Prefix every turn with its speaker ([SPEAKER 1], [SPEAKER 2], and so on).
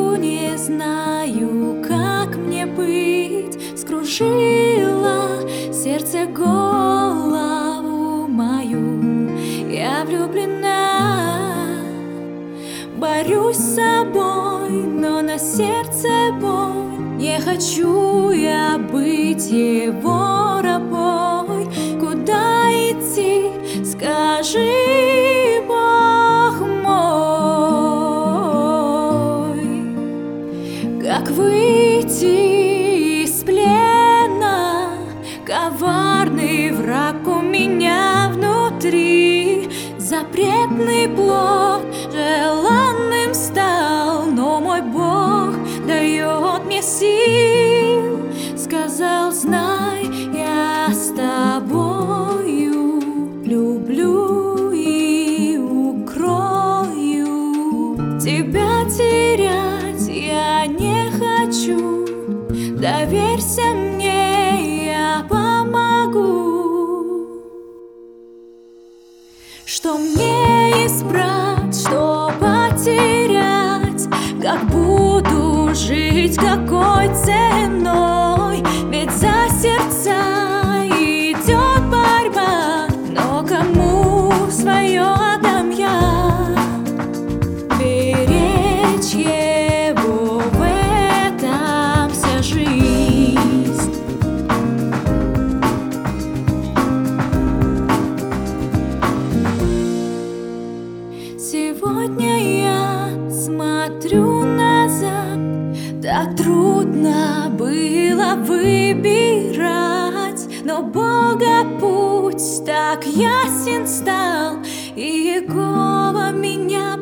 [SPEAKER 1] хожу, не знаю, как мне быть. Скружила сердце голову мою. Я влюблена, борюсь с собой, но на сердце боль. Не хочу я быть его рабой. Куда идти, скажи, Бог мой? Как выйти из плена? Коварный враг у меня внутри. Запретный плод желанным стал, но мой Бог дает мне сил. Сказал: знай, я с тобою, люблю и укрою. Тебя терять я не хочу, доверься мне, я помогу. Что мне избрать, что потерять? Как буду жить, какой ценой? Ведь за сердца идет борьба, но кому свое отдам я? Беречь его, в этом вся жизнь. Сегодня я смотрю назад, так трудно было выбирать, но Бога путь так ясен стал, и Иегова меня